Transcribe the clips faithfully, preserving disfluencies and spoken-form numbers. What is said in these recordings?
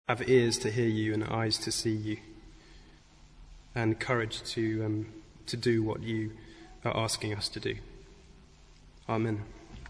have ears to hear you and eyes to see you, and courage to um, to do what you are asking us to do. Amen.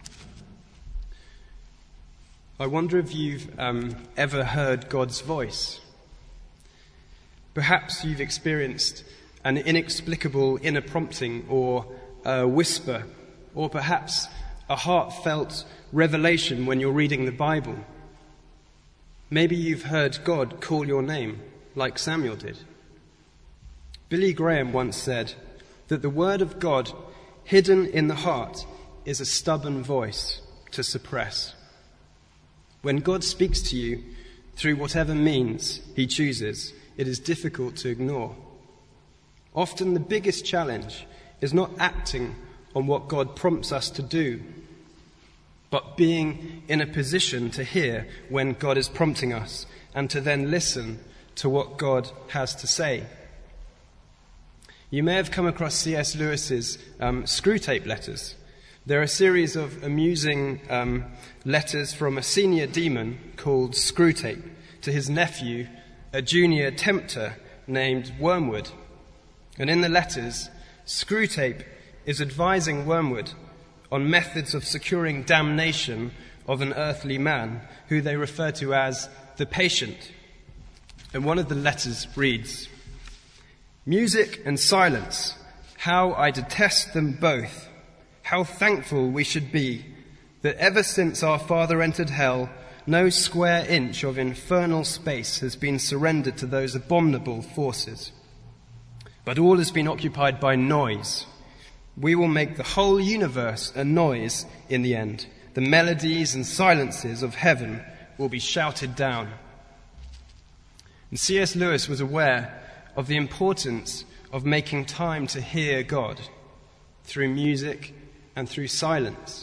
I wonder if you've um, ever heard God's voice. Perhaps you've experienced an inexplicable inner prompting or a whisper, or perhaps a heartfelt revelation when you're reading the Bible. Maybe you've heard God call your name, like Samuel did. Billy Graham once said that the word of God hidden in the heart is a stubborn voice to suppress. When God speaks to you through whatever means he chooses, it is difficult to ignore. Often the biggest challenge is not acting on what God prompts us to do, but being in a position to hear when God is prompting us and to then listen to what God has to say. You may have come across C S Lewis's um, Screwtape Letters. They're a series of amusing um, letters from a senior demon called Screwtape to his nephew, a junior tempter named Wormwood. And in the letters, Screwtape is advising Wormwood on methods of securing damnation of an earthly man, who they refer to as the patient. And one of the letters reads, "Music and silence, how I detest them both. How thankful we should be that ever since our father entered hell, no square inch of infernal space has been surrendered to those abominable forces. But all has been occupied by noise. We will make the whole universe a noise in the end. The melodies and silences of heaven will be shouted down." And C S Lewis was aware of the importance of making time to hear God through music and through silence.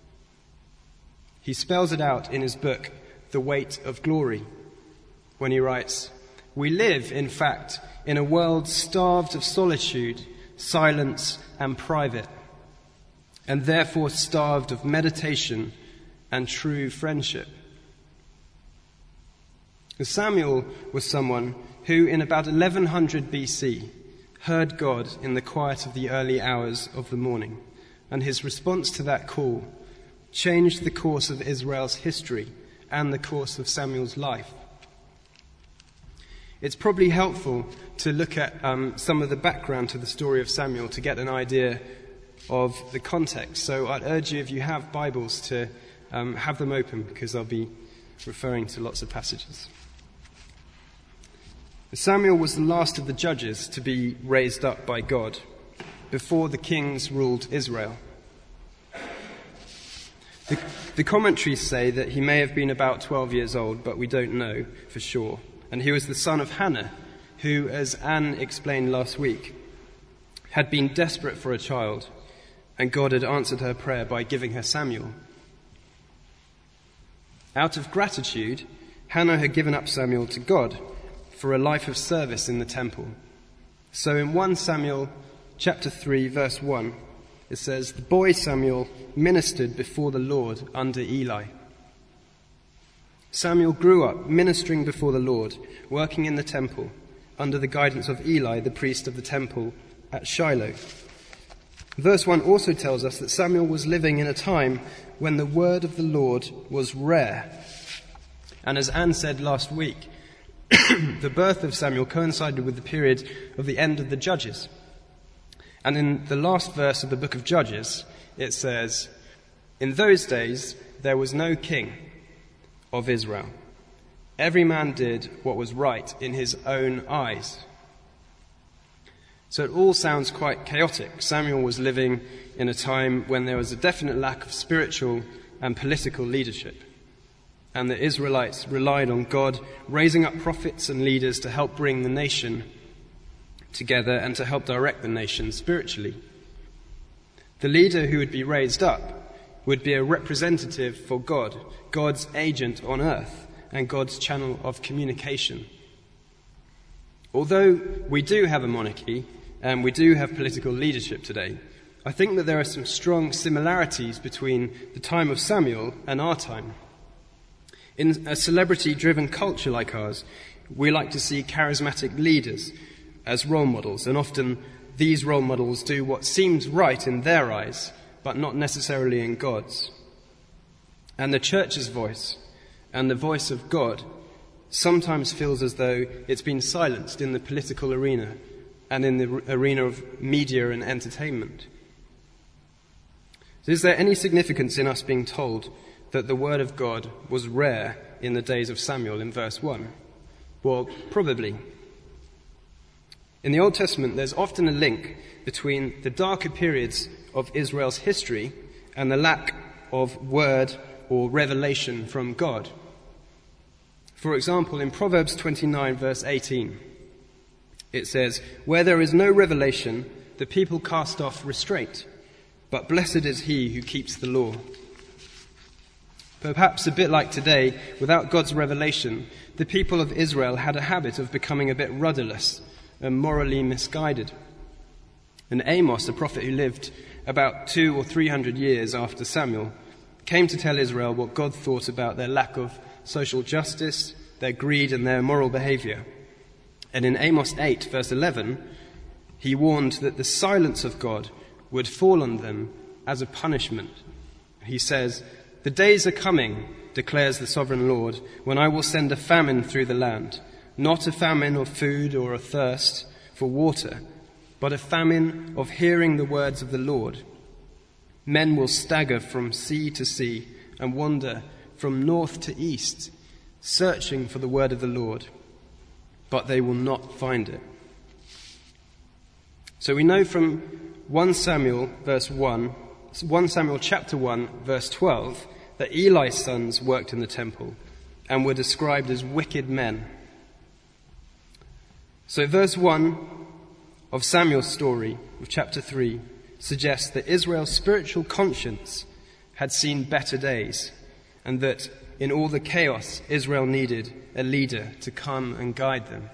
He spells it out in his book, The Weight of Glory, when he writes, "We live, in fact, in a world starved of solitude, silence, and private, and therefore starved of meditation and true friendship." Samuel was someone who, in about eleven hundred B C, heard God in the quiet of the early hours of the morning, and his response to that call changed the course of Israel's history and the course of Samuel's life. It's probably helpful to look at um, some of the background to the story of Samuel to get an idea of the context. So I'd urge you, if you have Bibles, to um, have them open, because I'll be referring to lots of passages. Samuel was the last of the judges to be raised up by God before the kings ruled Israel. The, the commentaries say that he may have been about twelve years old, but we don't know for sure. And he was the son of Hannah, who, as Anne explained last week, had been desperate for a child, and God had answered her prayer by giving her Samuel. Out of gratitude, Hannah had given up Samuel to God for a life of service in the temple. So in First Samuel chapter three, verse one, it says, "The boy Samuel ministered before the Lord under Eli." Samuel grew up ministering before the Lord, working in the temple, under the guidance of Eli, the priest of the temple at Shiloh. Verse one also tells us that Samuel was living in a time when the word of the Lord was rare. And as Anne said last week, the birth of Samuel coincided with the period of the end of the Judges. And in the last verse of the book of Judges, it says, "In those days there was no king of Israel. Every man did what was right in his own eyes." So it all sounds quite chaotic. Samuel was living in a time when there was a definite lack of spiritual and political leadership, and the Israelites relied on God raising up prophets and leaders to help bring the nation together and to help direct the nation spiritually. The leader who would be raised up would be a representative for God, God's agent on earth and God's channel of communication. Although we do have a monarchy and we do have political leadership today, I think that there are some strong similarities between the time of Samuel and our time. In a celebrity-driven culture like ours, we like to see charismatic leaders as role models, and often these role models do what seems right in their eyes, but not necessarily in God's. And the church's voice and the voice of God sometimes feels as though it's been silenced in the political arena and in the arena of media and entertainment. So is there any significance in us being told that the word of God was rare in the days of Samuel in verse one? Well, probably. In the Old Testament, there's often a link between the darker periods of Israel's history and the lack of word or revelation from God. For example, in Proverbs twenty-nine, verse eighteen, it says, "Where there is no revelation, the people cast off restraint, but blessed is he who keeps the law." Perhaps a bit like today, without God's revelation, the people of Israel had a habit of becoming a bit rudderless and morally misguided. And Amos, a prophet who lived about two or three hundred years after Samuel, came to tell Israel what God thought about their lack of social justice, their greed and their immoral behavior. And in Amos eight, verse eleven, he warned that the silence of God would fall on them as a punishment. He says, "The days are coming, declares the sovereign Lord, when I will send a famine through the land, not a famine of food or a thirst for water, but a famine of hearing the words of the Lord. Men will stagger from sea to sea and wander from north to east, searching for the word of the Lord, but they will not find it." So we know from First Samuel verse one, First Samuel chapter one, verse twelve, that Eli's sons worked in the temple and were described as wicked men. So verse one of Samuel's story of chapter three suggests that Israel's spiritual conscience had seen better days, and that in all the chaos, Israel needed a leader to come and guide them.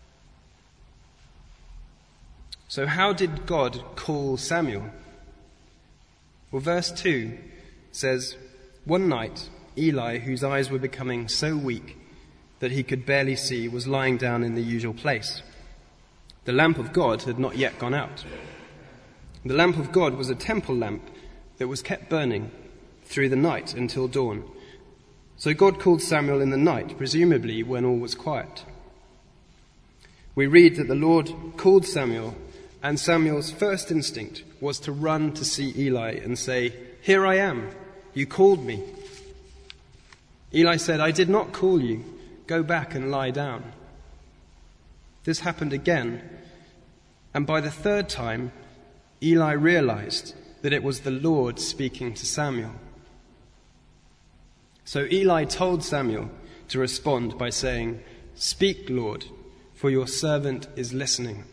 So how did God call Samuel? Well, verse two says, "One night, Eli, whose eyes were becoming so weak that he could barely see, was lying down in the usual place. The lamp of God had not yet gone out. The lamp of God was a temple lamp that was kept burning through the night until dawn. So God called Samuel in the night, presumably when all was quiet. We read that the Lord called Samuel, and Samuel's first instinct was to run to see Eli and say, "Here I am, you called me." Eli said, "I did not call you, go back and lie down." This happened again, and by the third time, Eli realized that it was the Lord speaking to Samuel. So Eli told Samuel to respond by saying, "Speak, Lord, for your servant is listening."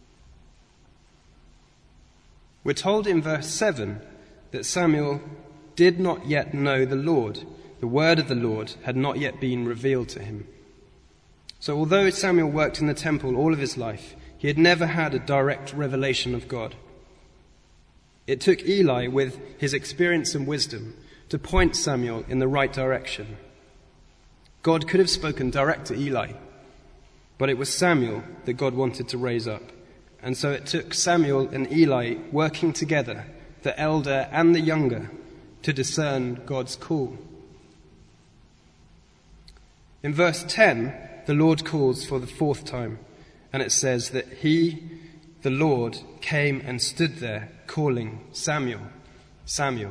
We're told in verse seven that Samuel did not yet know the Lord. The word of the Lord had not yet been revealed to him. So although Samuel worked in the temple all of his life, he had never had a direct revelation of God. It took Eli, with his experience and wisdom, to point Samuel in the right direction. God could have spoken direct to Eli, but it was Samuel that God wanted to raise up. And so it took Samuel and Eli working together, the elder and the younger, to discern God's call. In verse ten, the Lord calls for the fourth time, and it says that he, the Lord, came and stood there calling, "Samuel, Samuel."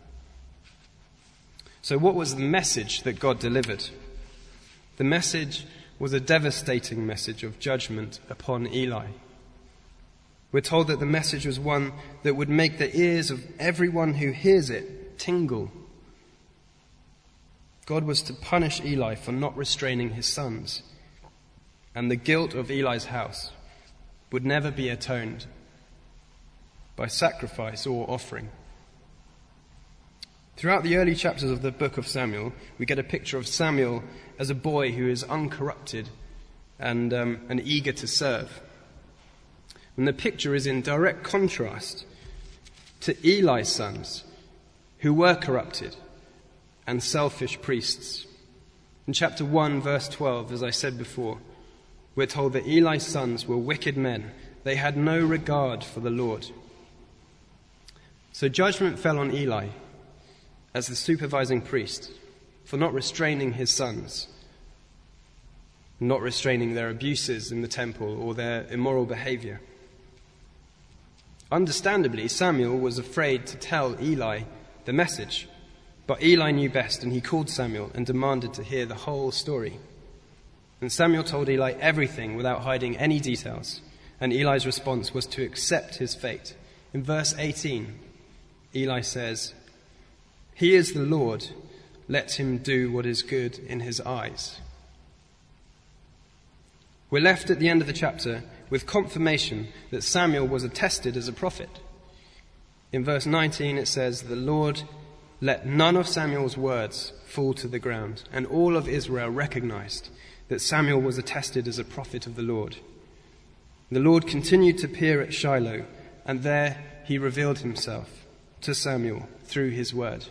So what was the message that God delivered? The message was a devastating message of judgment upon Eli. We're told that the message was one that would make the ears of everyone who hears it tingle. God was to punish Eli for not restraining his sons, and the guilt of Eli's house would never be atoned by sacrifice or offering. Throughout the early chapters of the book of Samuel, we get a picture of Samuel as a boy who is uncorrupted and, um, and eager to serve. And the picture is in direct contrast to Eli's sons, who were corrupted and selfish priests. In chapter one, verse twelve, as I said before, we're told that Eli's sons were wicked men. They had no regard for the Lord. So judgment fell on Eli as the supervising priest for not restraining his sons, not restraining their abuses in the temple or their immoral behavior. Understandably, Samuel was afraid to tell Eli the message, but Eli knew best, and he called Samuel and demanded to hear the whole story. And Samuel told Eli everything without hiding any details, and Eli's response was to accept his fate. In verse eighteen, Eli says, "He is the Lord, let him do what is good in his eyes." We're left at the end of the chapter with confirmation that Samuel was attested as a prophet. In verse nineteen it says, "The Lord let none of Samuel's words fall to the ground, and all of Israel recognized that Samuel was attested as a prophet of the Lord. The Lord continued to appear at Shiloh, and there he revealed himself to Samuel through his word."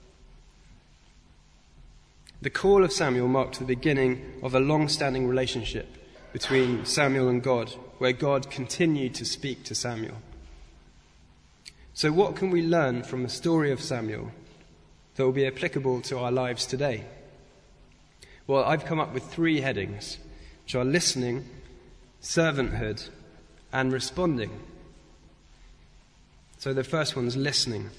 The call of Samuel marked the beginning of a long-standing relationship between Samuel and God, where God continued to speak to Samuel. So what can we learn from the story of Samuel that will be applicable to our lives today? Well, I've come up with three headings, which are listening, servanthood, and responding. So the first one's listening.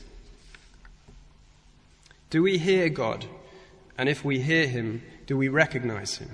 Do we hear God? And if we hear him, do we recognize him?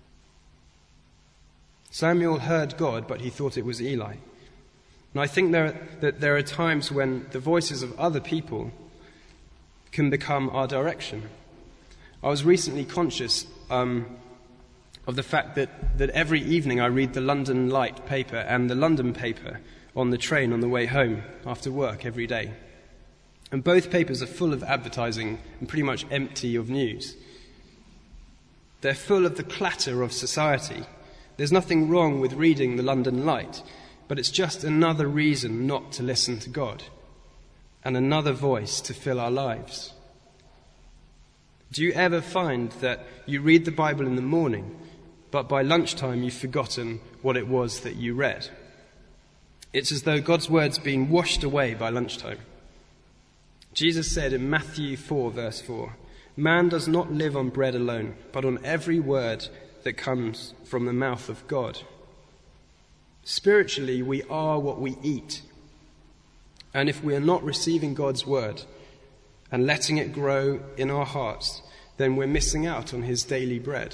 Samuel heard God, but he thought it was Eli. And I think there, that there are times when the voices of other people can become our direction. I was recently conscious um, of the fact that, that every evening I read the London Light paper and the London paper on the train on the way home after work every day. And both papers are full of advertising and pretty much empty of news. They're full of the clatter of society. There's nothing wrong with reading the London Light, but it's just another reason not to listen to God and another voice to fill our lives. Do you ever find that you read the Bible in the morning, but by lunchtime you've forgotten what it was that you read? It's as though God's word's been washed away by lunchtime. Jesus said in Matthew four, verse four, "Man does not live on bread alone, but on every word that comes from the mouth of God." Spiritually, we are what we eat. And if we are not receiving God's word and letting it grow in our hearts, then we're missing out on his daily bread.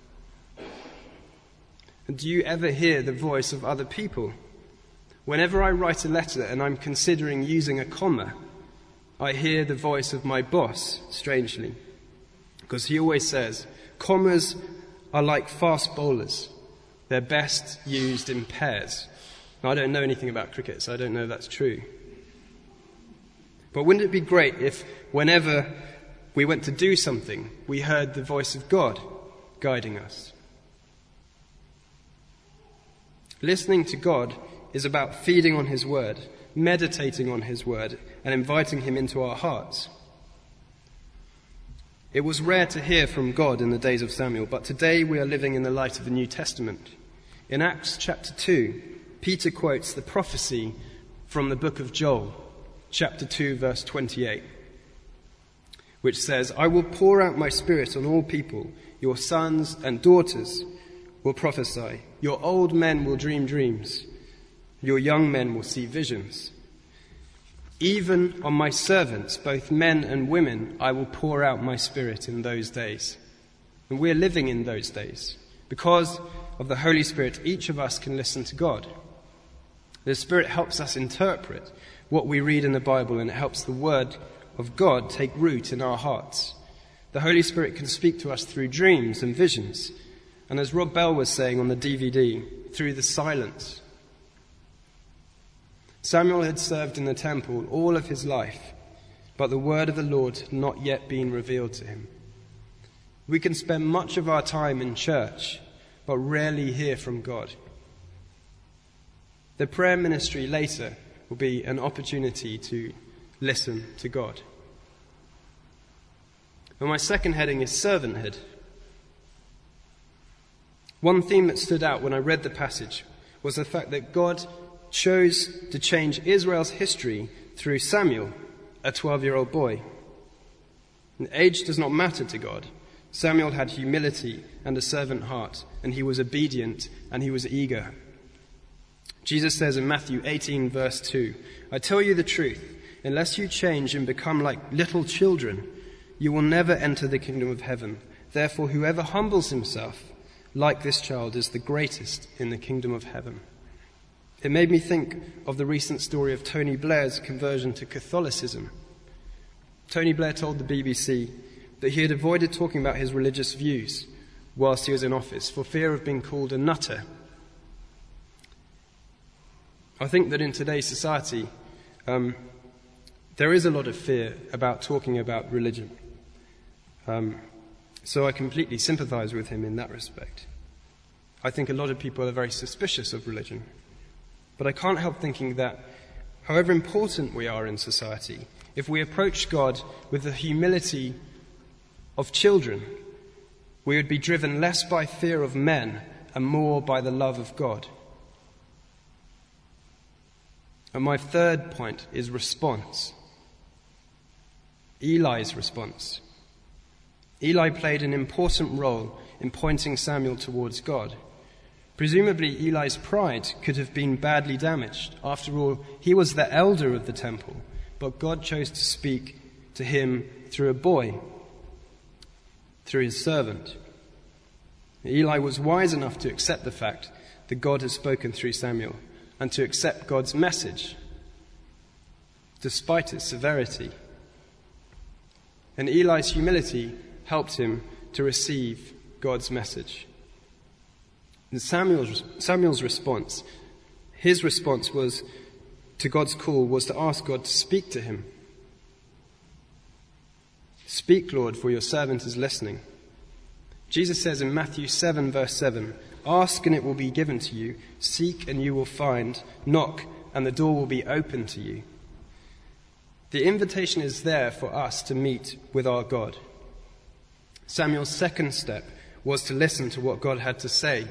And do you ever hear the voice of other people? Whenever I write a letter and I'm considering using a comma, I hear the voice of my boss, strangely, because he always says, commas are like fast bowlers. They're best used in pairs. Now, I don't know anything about cricket, so I don't know if that's true. But wouldn't it be great if whenever we went to do something, we heard the voice of God guiding us? Listening to God is about feeding on his word, meditating on his word, and inviting him into our hearts. It was rare to hear from God in the days of Samuel, but today we are living in the light of the New Testament. In Acts chapter two, Peter quotes the prophecy from the book of Joel, chapter two, verse twenty-eight, which says, "I will pour out my spirit on all people. Your sons and daughters will prophesy. Your old men will dream dreams. Your young men will see visions. Even on my servants, both men and women, I will pour out my spirit in those days." And we're living in those days. Because of the Holy Spirit, each of us can listen to God. The Spirit helps us interpret what we read in the Bible, and it helps the Word of God take root in our hearts. The Holy Spirit can speak to us through dreams and visions. And as Rob Bell was saying on the D V D, through the silence. Samuel had served in the temple all of his life, but the word of the Lord had not yet been revealed to him. We can spend much of our time in church, but rarely hear from God. The prayer ministry later will be an opportunity to listen to God. And my second heading is servanthood. One theme that stood out when I read the passage was the fact that God chose to change Israel's history through Samuel, a twelve-year-old boy. And age does not matter to God. Samuel had humility and a servant heart, and he was obedient and he was eager. Jesus says in Matthew eighteen, verse two, "I tell you the truth, unless you change and become like little children, you will never enter the kingdom of heaven. Therefore, whoever humbles himself like this child is the greatest in the kingdom of heaven." It made me think of the recent story of Tony Blair's conversion to Catholicism. Tony Blair told the B B C that he had avoided talking about his religious views whilst he was in office for fear of being called a nutter. I think that in today's society, um, there is a lot of fear about talking about religion. Um, so I completely sympathize with him in that respect. I think a lot of people are very suspicious of religion. But I can't help thinking that however important we are in society, if we approach God with the humility of children, we would be driven less by fear of men and more by the love of God. And my third point is response. Eli's response. Eli played an important role in pointing Samuel towards God. Presumably, Eli's pride could have been badly damaged. After all, he was the elder of the temple, but God chose to speak to him through a boy, through his servant. Eli was wise enough to accept the fact that God had spoken through Samuel and to accept God's message, despite its severity. And Eli's humility helped him to receive God's message. And Samuel's, Samuel's response, his response was to God's call was to ask God to speak to him. "Speak, Lord, for your servant is listening." Jesus says in Matthew seven, verse seven, "Ask and it will be given to you. Seek and you will find. Knock and the door will be opened to you." The invitation is there for us to meet with our God. Samuel's second step was to listen to what God had to say.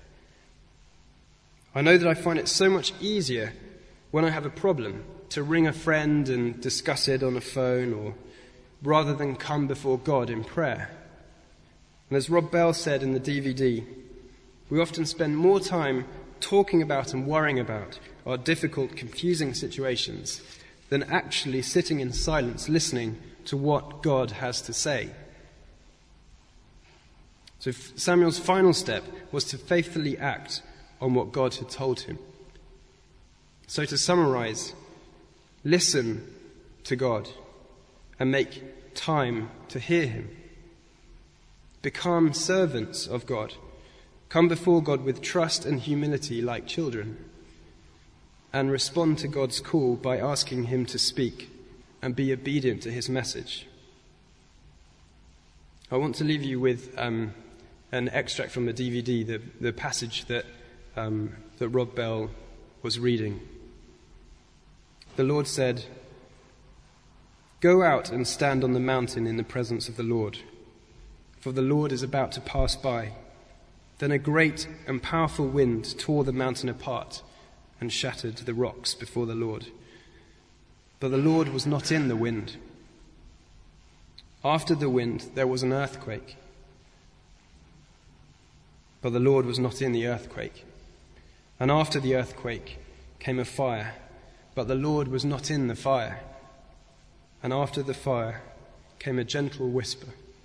I know that I find it so much easier when I have a problem to ring a friend and discuss it on a phone, or rather than come before God in prayer. And as Rob Bell said in the D V D, we often spend more time talking about and worrying about our difficult, confusing situations than actually sitting in silence listening to what God has to say. So Samuel's final step was to faithfully act on what God had told him. So to summarize, listen to God and make time to hear him. Become servants of God. Come before God with trust and humility like children. And respond to God's call by asking him to speak and be obedient to his message. I want to leave you with um, an extract from the D V D, the, the passage that, um, that Rob Bell was reading. The Lord said, "Go out and stand on the mountain in the presence of the Lord, for the Lord is about to pass by." Then a great and powerful wind tore the mountain apart and shattered the rocks before the Lord. But the Lord was not in the wind. After the wind, there was an earthquake. But the Lord was not in the earthquake. And after the earthquake came a fire. But the Lord was not in the fire. And after the fire came a gentle whisper.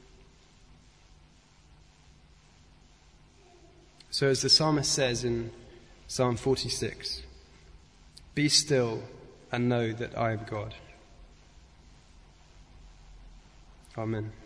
So as the psalmist says in Psalm forty-six, "Be still and know that I am God." Amen.